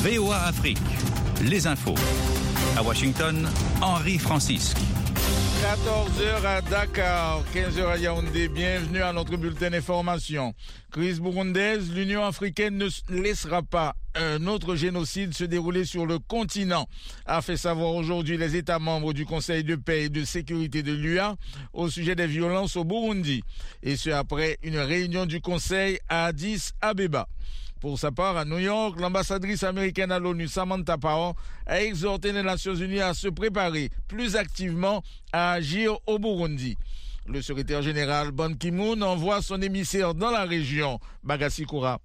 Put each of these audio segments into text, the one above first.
VOA Afrique, les infos. À Washington, Henri Francisque. 14h à Dakar, 15h à Yaoundé. Bienvenue à notre bulletin d'information. Crise burundaise, l'Union africaine ne laissera pas un autre génocide se dérouler sur le continent, a fait savoir aujourd'hui les États membres du Conseil de paix et de sécurité de l'UA au sujet des violences au Burundi. Et ce après une réunion du Conseil à Addis Abeba. Pour sa part, à New York, l'ambassadrice américaine à l'ONU, Samantha Power, a exhorté les Nations Unies à se préparer plus activement à agir au Burundi. Le secrétaire général Ban Ki-moon envoie son émissaire dans la région, Bagassi Koura.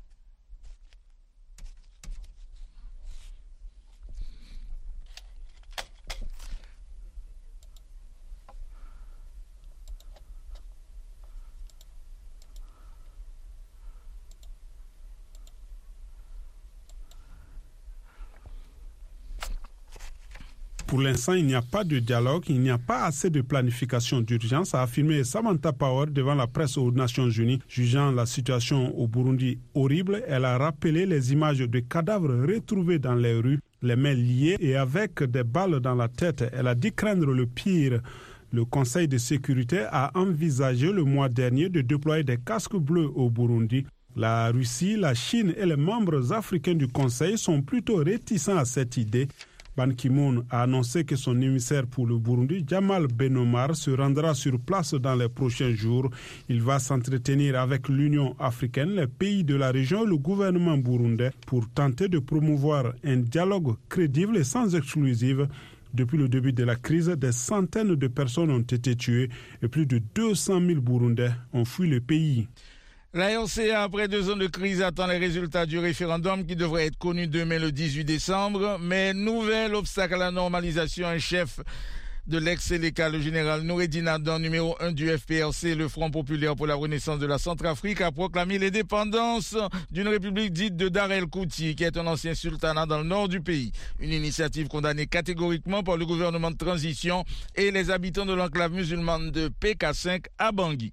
Pour l'instant, il n'y a pas de dialogue, il n'y a pas assez de planification d'urgence, a affirmé Samantha Power devant la presse aux Nations Unies. Jugeant la situation au Burundi horrible, elle a rappelé les images de cadavres retrouvés dans les rues, les mains liées et avec des balles dans la tête. Elle a dit craindre le pire. Le Conseil de sécurité a envisagé le mois dernier de déployer des casques bleus au Burundi. La Russie, la Chine et les membres africains du Conseil sont plutôt réticents à cette idée. Ban Ki-moon a annoncé que son émissaire pour le Burundi, Jamal Ben-Omar, se rendra sur place dans les prochains jours. Il va s'entretenir avec l'Union africaine, les pays de la région et le gouvernement burundais pour tenter de promouvoir un dialogue crédible et sans exclusive. Depuis le début de la crise, des centaines de personnes ont été tuées et plus de 200 000 Burundais ont fui le pays. La RCA, après 2 ans de crise, attend les résultats du référendum qui devrait être connu demain le 18 décembre. Mais nouvel obstacle à la normalisation, un chef de l'ex-Séléka, le général Noureddine Adan, numéro 1 du FPRC, le Front populaire pour la renaissance de la Centrafrique, a proclamé l'indépendance d'une république dite de Dar el-Kouti, qui est un ancien sultanat dans le nord du pays. Une initiative condamnée catégoriquement par le gouvernement de transition et les habitants de l'enclave musulmane de PK5 à Bangui.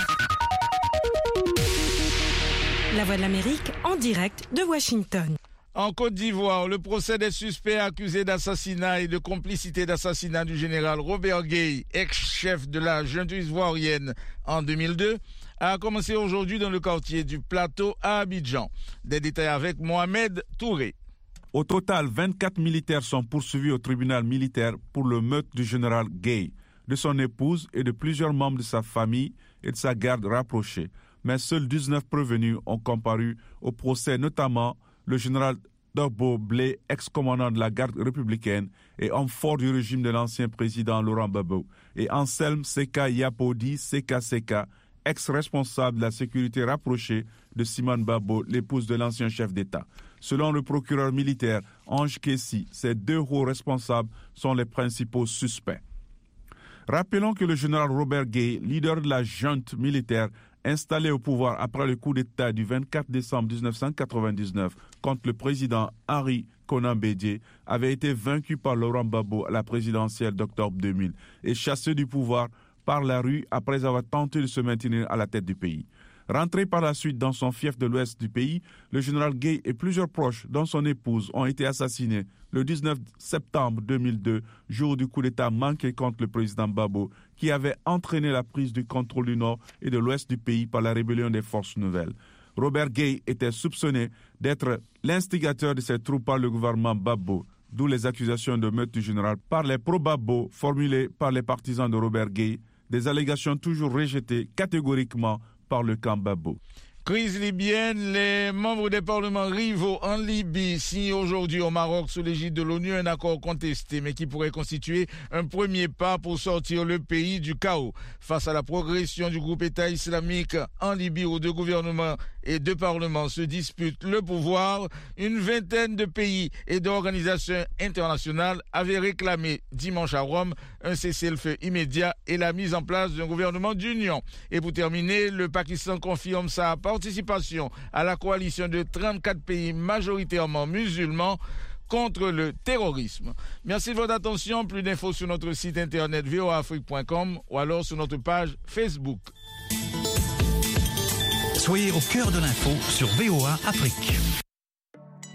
La Voix de l'Amérique en direct de Washington. En Côte d'Ivoire, le procès des suspects accusés d'assassinat et de complicité d'assassinat du général Robert Gueye, ex-chef de la junte ivoirienne en 2002, a commencé aujourd'hui dans le quartier du Plateau à Abidjan. Des détails avec Mohamed Touré. Au total, 24 militaires sont poursuivis au tribunal militaire pour le meurtre du général Gueye, de son épouse et de plusieurs membres de sa famille et de sa garde rapprochée. Mais seuls 19 prévenus ont comparu au procès, notamment le général Dogbo Blé, ex-commandant de la garde républicaine et homme fort du régime de l'ancien président Laurent Gbagbo, et Anselme Seka Yapodi Seka Seka, ex-responsable de la sécurité rapprochée de Simone Gbagbo, l'épouse de l'ancien chef d'État. Selon le procureur militaire Ange Kessi, ces 2 hauts responsables sont les principaux suspects. Rappelons que le général Robert Gueye, leader de la junte militaire, installé au pouvoir après le coup d'État du 24 décembre 1999 contre le président Henri Konan Bédié, avait été vaincu par Laurent Gbagbo à la présidentielle d'octobre 2000 et chassé du pouvoir par la rue après avoir tenté de se maintenir à la tête du pays. Rentré par la suite dans son fief de l'ouest du pays, le général Gueye et plusieurs proches, dont son épouse, ont été assassinés le 19 septembre 2002, jour du coup d'État manqué contre le président Gbagbo, qui avait entraîné la prise du contrôle du nord et de l'ouest du pays par la rébellion des forces nouvelles. Robert Gueye était soupçonné d'être l'instigateur de ces troupes par le gouvernement Gbagbo, d'où les accusations de meurtre du général par les pro-Gbagbo formulées par les partisans de Robert Gueye, des allégations toujours rejetées catégoriquement par le camp Gbagbo. Crise libyenne, les membres des parlements rivaux en Libye signent aujourd'hui au Maroc sous l'égide de l'ONU un accord contesté mais qui pourrait constituer un premier pas pour sortir le pays du chaos. Face à la progression du groupe État islamique en Libye où 2 gouvernements et 2 parlements se disputent le pouvoir, une vingtaine de pays et d'organisations internationales avaient réclamé dimanche à Rome un cessez-le-feu immédiat et la mise en place d'un gouvernement d'union. Et pour terminer, le Pakistan confirme sa participation à la coalition de 34 pays majoritairement musulmans contre le terrorisme. Merci de votre attention. Plus d'infos sur notre site internet voaafrique.com ou alors sur notre page Facebook. Soyez au cœur de l'info sur VOA Afrique.